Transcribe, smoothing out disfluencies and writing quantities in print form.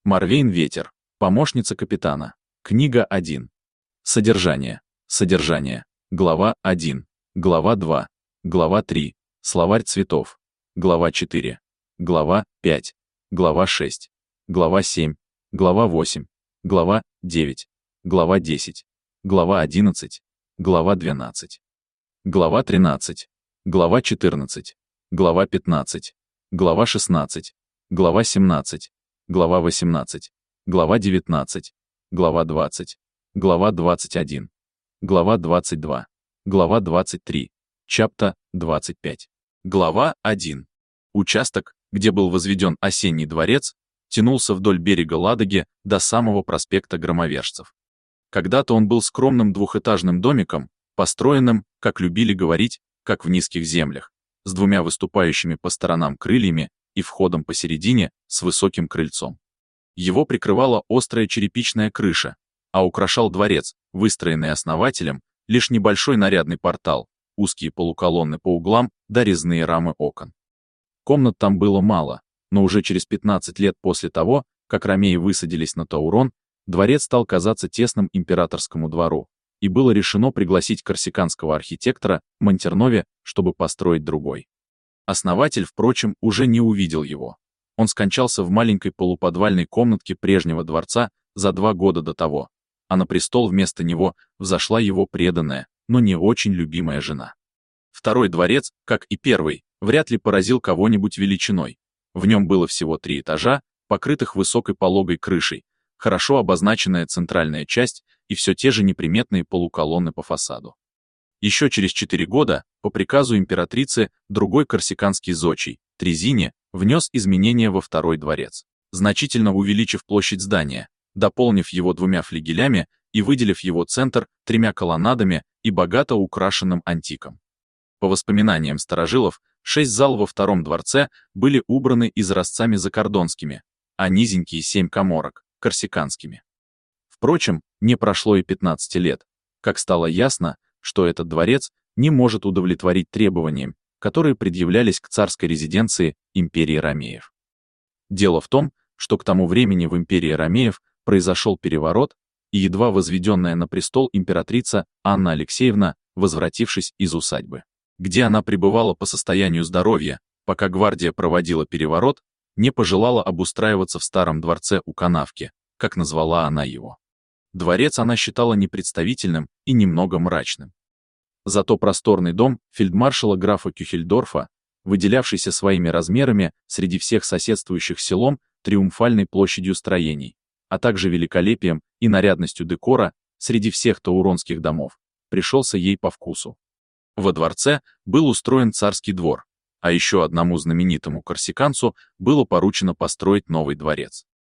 Марвейн Ветер. Помощница капитана. Книга 1. Содержание. Содержание. Глава 1. Глава 2. Глава 3. Словарь цветов. Глава 4. Глава 5. Глава 6. Глава 7. Глава 8. Глава 9. Глава 10. Глава 11. Глава 12. Глава 13. Глава 14. Глава 15. Глава 16. Глава 17. Глава 18. Глава 19. Глава 20. Глава 21. Глава 22. Глава 23. Чапта 25. Глава 1. Участок, где был возведен осенний дворец, тянулся вдоль берега Ладоги до самого проспекта Громовержцев. Когда-то он был скромным двухэтажным домиком, построенным, как любили говорить, как в низких землях, с двумя выступающими по сторонам крыльями и входом посередине с высоким крыльцом. Его прикрывала острая черепичная крыша, а украшал дворец, выстроенный основателем, лишь небольшой нарядный портал, узкие полуколонны по углам да резные рамы окон. Комнат там было мало, но уже через 15 лет после того, как ромеи высадились на Таурон, дворец стал казаться тесным императорскому двору, и было решено пригласить корсиканского архитектора Монтернове, чтобы построить другой. Основатель, впрочем, уже не увидел его. Он скончался в маленькой полуподвальной комнатке прежнего дворца за 2 года до того, а на престол вместо него взошла его преданная, но не очень любимая жена. Второй дворец, как и первый, вряд ли поразил кого-нибудь величиной. В нем было всего 3 этажа, покрытых высокой пологой крышей, хорошо обозначенная центральная часть и все те же неприметные полуколонны по фасаду. Еще через 4 года, по приказу императрицы, другой корсиканский зодчий, Трезине, внес изменения во второй дворец, значительно увеличив площадь здания, дополнив его 2 флигелями и выделив его центр 3 колоннадами и богато украшенным антиком. По воспоминаниям старожилов, 6 залов во втором дворце были убраны изразцами закордонскими, а низенькие 7 каморок — корсиканскими. Впрочем, не прошло и 15 лет, как стало ясно, что этот дворец не может удовлетворить требованиям, которые предъявлялись к царской резиденции империи ромеев. Дело в том, что к тому времени в империи ромеев произошел переворот, и едва возведенная на престол императрица Анна Алексеевна, возвратившись из усадьбы, где она пребывала по состоянию здоровья, пока гвардия проводила переворот, не пожелала обустраиваться в старом дворце у канавки, как назвала она его. Дворец она считала непредставительным и немного мрачным. Зато просторный дом фельдмаршала графа Кюхельдорфа, выделявшийся своими размерами среди всех соседствующих с селом триумфальной площадью строений, а также великолепием и нарядностью декора среди всех тауронских домов, пришелся ей по вкусу. Во дворце был устроен царский двор, а еще одному знаменитому корсиканцу было поручено построить новый дворец.